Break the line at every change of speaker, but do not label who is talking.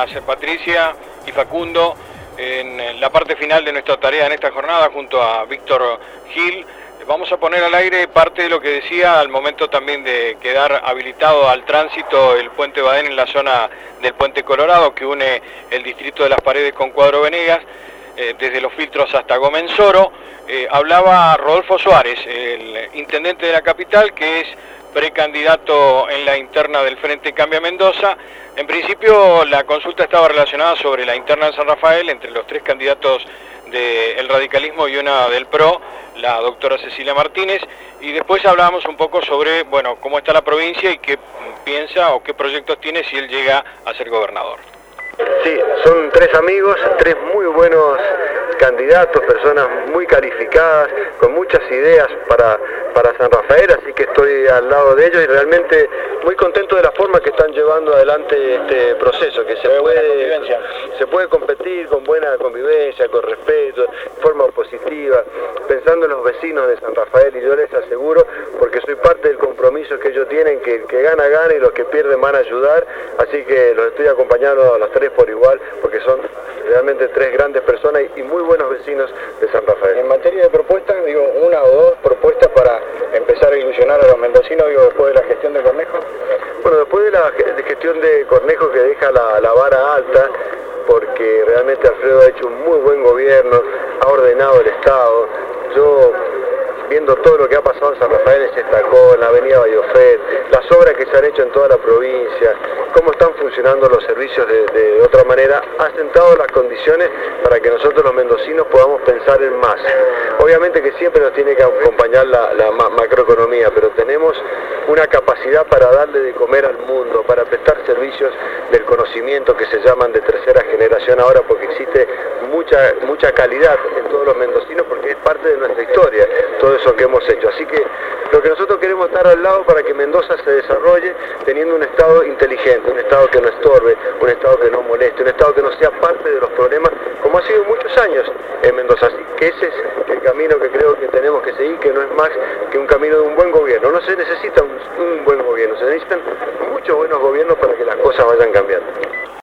Patricia y Facundo en la parte final de nuestra tarea en esta jornada junto a Víctor Gil. Vamos a poner al aire parte de lo que decía al momento también de quedar habilitado al tránsito el puente Badén en la zona del puente Colorado que une el distrito de Las Paredes con Cuadro Venegas, desde los filtros hasta Gomenzoro. Hablaba Rodolfo Suárez, el intendente de la capital, que es precandidato en la interna del Frente Cambia Mendoza. En principio la consulta estaba relacionada sobre la interna de San Rafael entre los tres candidatos del radicalismo y una del PRO, la doctora Cecilia Martínez, y después hablábamos un poco sobre, bueno, cómo está la provincia y qué piensa o qué proyectos tiene si él llega a ser gobernador.
Sí, son tres amigos, tres muy buenos candidatos, personas muy calificadas, con muchas ideas para San Rafael, así que estoy al lado de ellos y realmente muy contento de la forma que están llevando adelante este proceso, que se puede competir con buena convivencia, con respeto, de forma positiva, pensando en los vecinos de San Rafael, y yo les aseguro, porque soy parte del compromiso que ellos tienen, que el que gana, gana y los que pierden van a ayudar, así que los estoy acompañando a los tres por igual, porque son realmente tres grandes personas y muy buenos vecinos de San Rafael.
En materia de propuestas, digo, una o dos propuestas para empezar a ilusionar a los mendocinos, digo, después de la gestión de Cornejo.
Bueno, después de la gestión de Cornejo, que deja la vara alta, porque realmente Alfredo ha hecho un muy buen gobierno, ha ordenado el Estado. Yo, viendo todo lo que ha pasado en San Rafael, se destacó en la avenida Bayofet, las obras que se han hecho en toda la provincia, cómo están funcionando los servicios de otra manera, ha sentado las condiciones para que nosotros los mendocinos podamos pensar en más. Obviamente que siempre nos tiene que acompañar la macroeconomía, pero tenemos una capacidad para darle de comer al mundo, para prestar servicios del conocimiento que se llaman de tercera generación ahora, porque existe mucha calidad en todos los mendocinos, porque es parte de nuestra historia, todo eso que hemos hecho. Así que lo que nosotros queremos estar al lado para que Mendoza se desarrolle teniendo un Estado inteligente, un Estado que no estorbe, un Estado que no moleste, un Estado que no sea parte de los problemas, como ha sido muchos años en Mendoza. Así que ese es el camino que creo que tenemos que seguir, que no es más que un camino de un buen gobierno. No se necesita un buen gobierno, se necesitan muchos buenos gobiernos para que las cosas vayan cambiando.